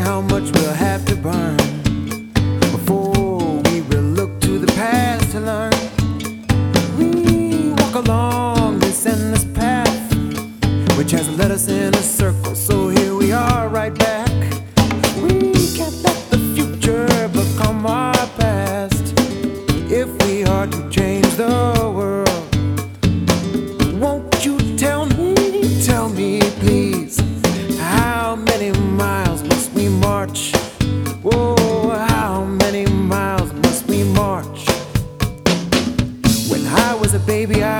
how much we'll have to burn before we will look to the past to learn. We walk along this endless path, which has led us in a circle, so here we are right back. We can't let the future become our past if we are to change the world. Won't you tell me please, how many miles must we march? Whoa, how many miles must we march? When I was a baby